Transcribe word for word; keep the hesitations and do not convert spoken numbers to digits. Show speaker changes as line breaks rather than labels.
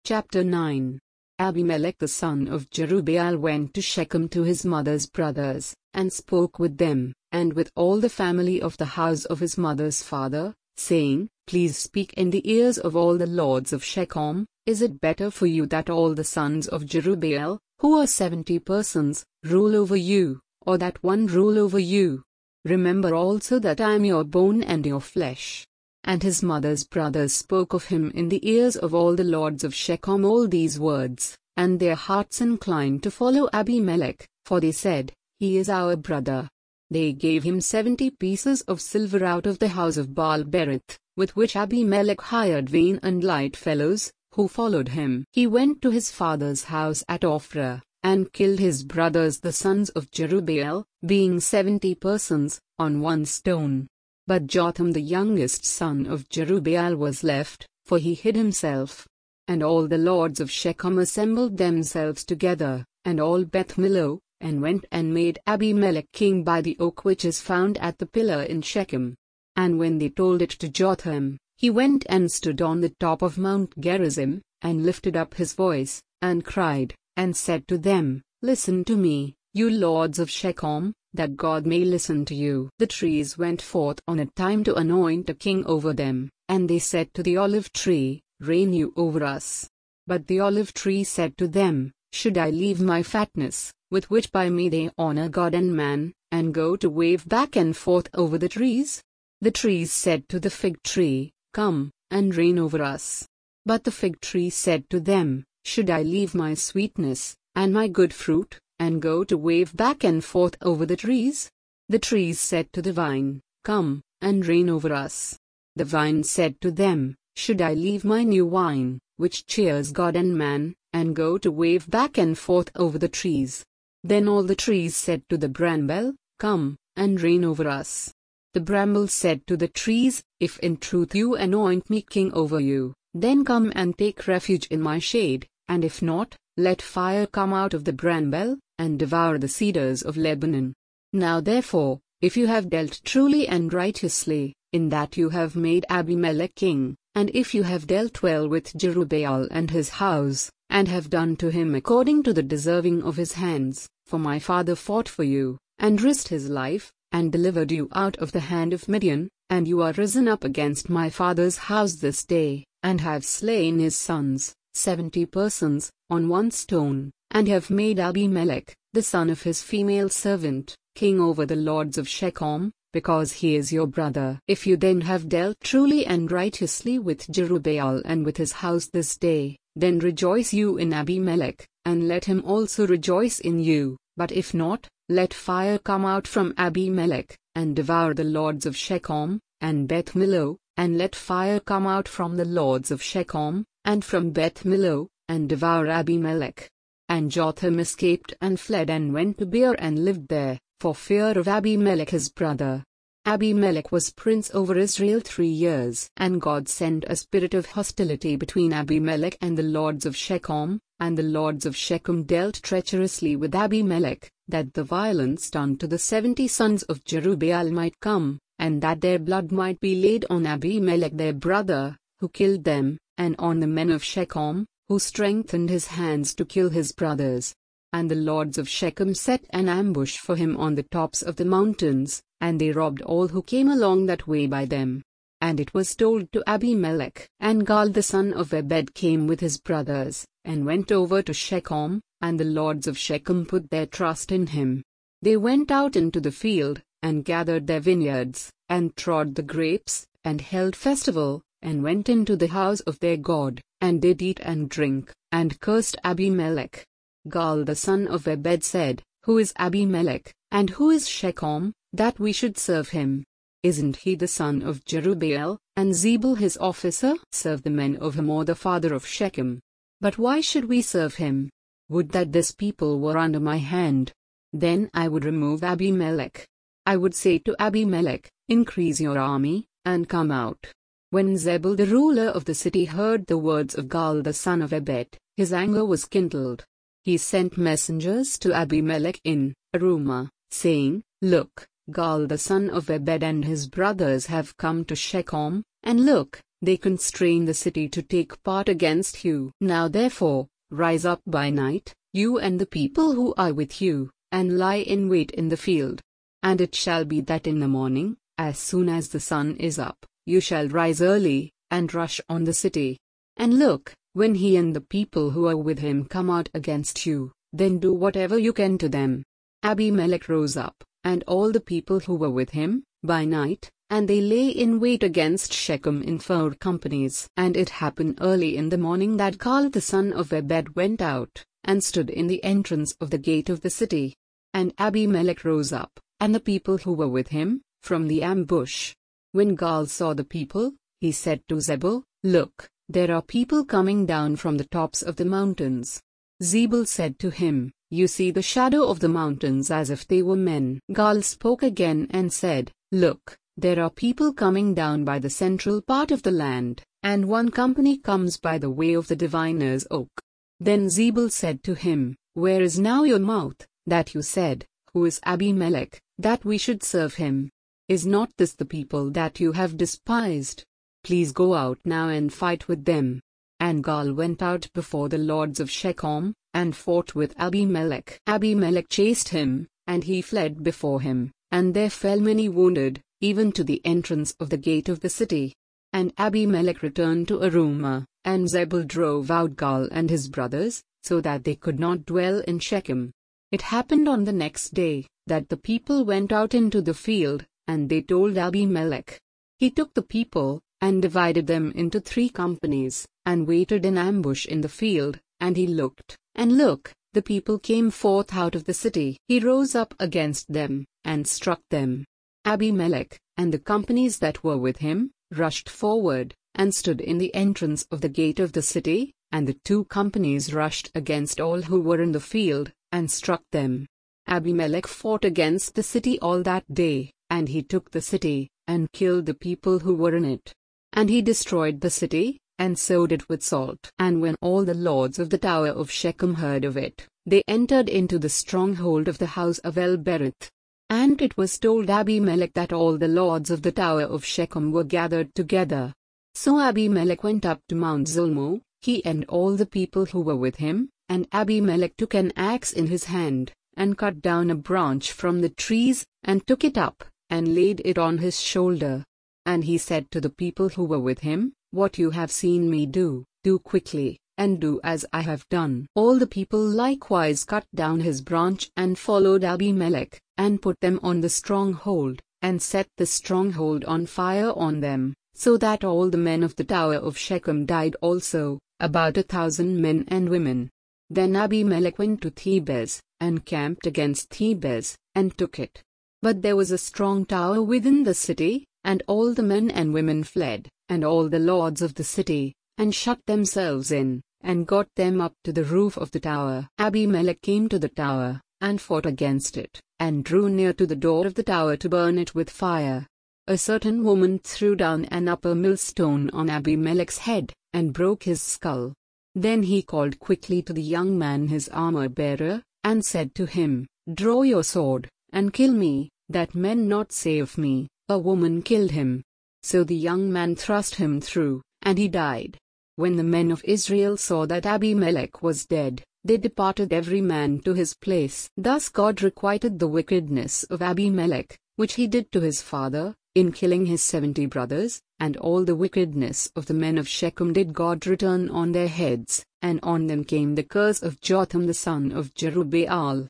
Chapter nine. Abimelech the son of Jerubbaal went to Shechem to his mother's brothers, and spoke with them, and with all the family of the house of his mother's father, saying, Please speak in the ears of all the lords of Shechem. Is it better for you that all the sons of Jerubbaal, who are seventy persons, rule over you, or that one rule over you? Remember also that I am your bone and your flesh. And his mother's brothers spoke of him in the ears of all the lords of Shechem all these words, and their hearts inclined to follow Abimelech, for they said, He is our brother. They gave him seventy pieces of silver out of the house of Baal-berith, with which Abimelech hired vain and light fellows, who followed him. He went to his father's house at Ophrah, and killed his brothers the sons of Jerubbaal, being seventy persons, on one stone. But Jotham the youngest son of Jerubbaal was left, for he hid himself. And all the lords of Shechem assembled themselves together, and all Beth Millo, and went and made Abimelech king by the oak which is found at the pillar in Shechem. And when they told it to Jotham, he went and stood on the top of Mount Gerizim, and lifted up his voice, and cried, and said to them, Listen to me, you lords of Shechem, that God may listen to you. The trees went forth on a time to anoint a king over them, and they said to the olive tree, Reign you over us. But the olive tree said to them, Should I leave my fatness, with which by me they honor God and man, and go to wave back and forth over the trees? The trees said to the fig tree, Come, and reign over us. But the fig tree said to them, Should I leave my sweetness, and my good fruit, and go to wave back and forth over the trees? The trees said to the vine, Come, and reign over us. The vine said to them, Should I leave my new wine, which cheers God and man, and go to wave back and forth over the trees? Then all the trees said to the bramble, Come, and reign over us. The bramble said to the trees, If in truth you anoint me king over you, then come and take refuge in my shade, and if not, let fire come out of the bramble, and devour the cedars of Lebanon. Now therefore, if you have dealt truly and righteously, in that you have made Abimelech king, and if you have dealt well with Jerubbaal and his house, and have done to him according to the deserving of his hands, for my father fought for you, and risked his life, and delivered you out of the hand of Midian, and you are risen up against my father's house this day, and have slain his sons, seventy persons, on one stone, and have made Abimelech, the son of his female servant, king over the lords of Shechem, because he is your brother. If you then have dealt truly and righteously with Jerubbaal and with his house this day, then rejoice you in Abimelech, and let him also rejoice in you. But if not, let fire come out from Abimelech, and devour the lords of Shechem, and Beth Millo, and let fire come out from the lords of Shechem, and from Beth Millo, and devour Abimelech. And Jotham escaped and fled and went to Beer and lived there, for fear of Abimelech his brother. Abimelech was prince over Israel three years. And God sent a spirit of hostility between Abimelech and the lords of Shechem, and the lords of Shechem dealt treacherously with Abimelech, that the violence done to the seventy sons of Jerubbaal might come, and that their blood might be laid on Abimelech their brother, who killed them, and on the men of Shechem, who strengthened his hands to kill his brothers. And the lords of Shechem set an ambush for him on the tops of the mountains, and they robbed all who came along that way by them. And it was told to Abimelech. And Gaal the son of Ebed came with his brothers, and went over to Shechem, and the lords of Shechem put their trust in him. They went out into the field, and gathered their vineyards, and trod the grapes, and held festival, and went into the house of their God, and did eat and drink, and cursed Abimelech. Gaal the son of Ebed said, Who is Abimelech, and who is Shechem, that we should serve him? Isn't he the son of Jerubbaal, and Zebul his officer? Serve the men of Hamor the father of Shechem. But why should we serve him? Would that this people were under my hand. Then I would remove Abimelech. I would say to Abimelech, Increase your army, and come out. When Zebul the ruler of the city heard the words of Gaal the son of Ebed, his anger was kindled. He sent messengers to Abimelech in Arumah, saying, Look, Gaal the son of Ebed and his brothers have come to Shechem, and look, they constrain the city to take part against you. Now therefore, rise up by night, you and the people who are with you, and lie in wait in the field. And it shall be that in the morning, as soon as the sun is up, you shall rise early, and rush on the city. And look, when he and the people who are with him come out against you, then do whatever you can to them. Abimelech rose up, and all the people who were with him, by night, and they lay in wait against Shechem in four companies. And it happened early in the morning that Gaal the son of Ebed went out, and stood in the entrance of the gate of the city. And Abimelech rose up, and the people who were with him, from the ambush. When Gaal saw the people, he said to Zebul, Look, there are people coming down from the tops of the mountains. Zebul said to him, You see the shadow of the mountains as if they were men. Gaal spoke again and said, Look, there are people coming down by the central part of the land, and one company comes by the way of the diviner's oak. Then Zebul said to him, Where is now your mouth, that you said, Who is Abimelech, that we should serve him? Is not this the people that you have despised? Please go out now and fight with them. And Gaal went out before the lords of Shechem, and fought with Abimelech. Abimelech chased him, and he fled before him, and there fell many wounded, even to the entrance of the gate of the city. And Abimelech returned to Arumah, and Zebul drove out Gaal and his brothers, so that they could not dwell in Shechem. It happened on the next day, that the people went out into the field, and they told Abimelech. He took the people, and divided them into three companies, and waited in ambush in the field, and he looked, and look, the people came forth out of the city. He rose up against them, and struck them. Abimelech, and the companies that were with him, rushed forward, and stood in the entrance of the gate of the city, and the two companies rushed against all who were in the field, and struck them. Abimelech fought against the city all that day, and he took the city, and killed the people who were in it. And he destroyed the city, and sowed it with salt. And when all the lords of the tower of Shechem heard of it, they entered into the stronghold of the house of El-Berith. And it was told Abimelech that all the lords of the tower of Shechem were gathered together. So Abimelech went up to Mount Zulmo, he and all the people who were with him, and Abimelech took an axe in his hand, and cut down a branch from the trees, and took it up, and laid it on his shoulder. And he said to the people who were with him, What you have seen me do, do quickly, and do as I have done. All the people likewise cut down his branch and followed Abimelech, and put them on the stronghold, and set the stronghold on fire on them, so that all the men of the tower of Shechem died also, about a thousand men and women. Then Abimelech went to Thebez, and camped against Thebez, and took it. But there was a strong tower within the city, and all the men and women fled, and all the lords of the city, and shut themselves in, and got them up to the roof of the tower. Abimelech came to the tower, and fought against it, and drew near to the door of the tower to burn it with fire. A certain woman threw down an upper millstone on Abimelech's head, and broke his skull. Then he called quickly to the young man his armor-bearer, and said to him, Draw your sword, and kill me, that men not say of me, A woman killed him. So the young man thrust him through, and he died. When the men of Israel saw that Abimelech was dead, they departed every man to his place. Thus God requited the wickedness of Abimelech, which he did to his father, in killing his seventy brothers, and all the wickedness of the men of Shechem did God return on their heads, and on them came the curse of Jotham the son of Jerubbaal.